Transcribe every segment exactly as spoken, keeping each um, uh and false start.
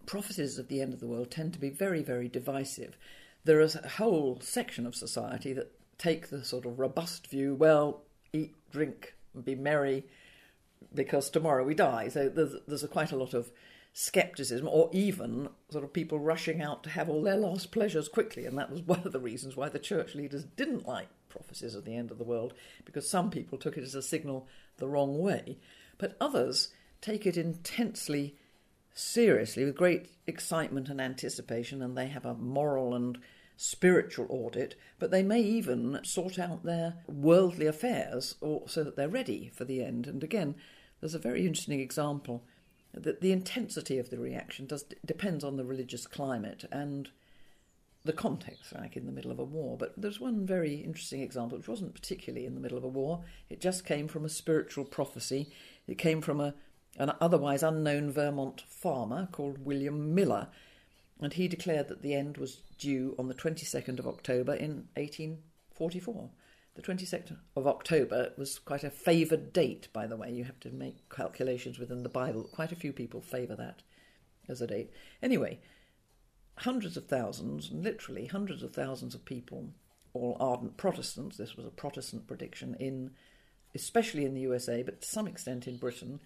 prophecies of the end of the world tend to be very, very divisive. There is a whole section of society that take the sort of robust view, well, eat, drink, and be merry, because tomorrow we die. So there's, there's a, quite a lot of scepticism, or even sort of people rushing out to have all their last pleasures quickly. And that was one of the reasons why the church leaders didn't like prophecies of the end of the world, because some people took it as a signal the wrong way. But others take it intensely seriously, with great excitement and anticipation, and they have a moral and spiritual audit, but they may even sort out their worldly affairs or so that they're ready for the end. And again, there's a very interesting example that the intensity of the reaction does depends on the religious climate and the context, like in the middle of a war. But there's one very interesting example, which wasn't particularly in the middle of a war. It just came from a spiritual prophecy. It came from a an otherwise unknown Vermont farmer called William Miller, and he declared that the end was due on the twenty-second of October in eighteen forty-four. The twenty-second of October was quite a favoured date, by the way. You have to make calculations within the Bible. Quite a few people favour that as a date. Anyway, hundreds of thousands, literally hundreds of thousands of people, all ardent Protestants, this was a Protestant prediction, in especially in the U S A, but to some extent in Britain,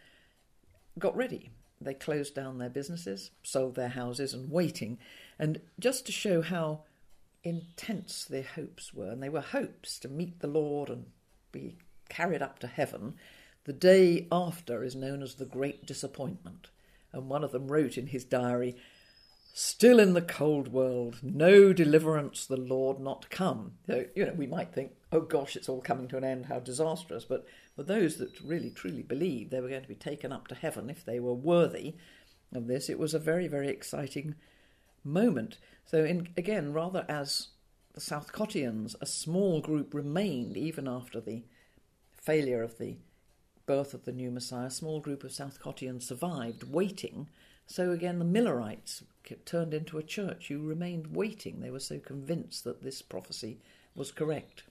got ready. They closed down their businesses, sold their houses, and waiting. And just to show how intense their hopes were, and they were hopes to meet the Lord and be carried up to heaven, the day after is known as the Great Disappointment. And one of them wrote in his diary, "Still in the cold world, no deliverance, the Lord not come." So, you know, we might think, oh gosh, it's all coming to an end, how disastrous. But for those that really, truly believed they were going to be taken up to heaven if they were worthy of this, it was a very, very exciting moment. So, in, again, rather as the Southcottians, a small group remained even after the failure of the birth of the new Messiah, a small group of Southcottians survived, waiting. So again, the Millerites turned into a church who remained waiting. They were so convinced that this prophecy was correct.